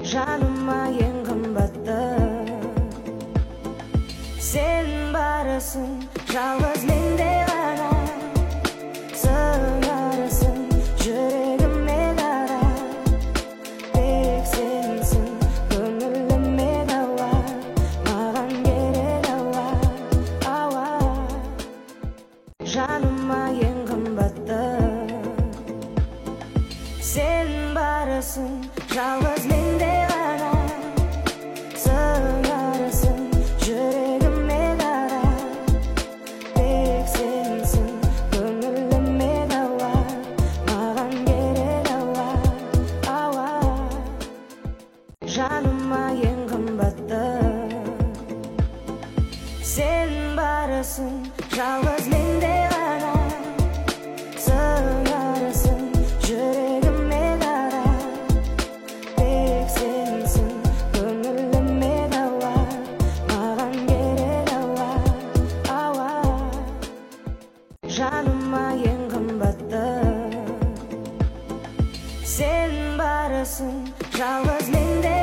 Жаныма ең қымбатты сен барысың, жалғыз менде ғана сыңарысың жүрегіме дара. Тек сенсің көңіліме дауа, маған керек ауа. Жаныма ең қымбатты сен барысың, жалғыз менде ғана сыңарысың жүрегіме дара. Тек сенсің көңіліме дауа, маған керек ауа. Жаныма ең қымбатты сен барысың, жалғыз менде ғана сыңарысың жүрегіме дара. Тек сенсің көңіліме дауа, маған керек ауа. Жаныма ең қымбатты сен барысың, жалғыз менде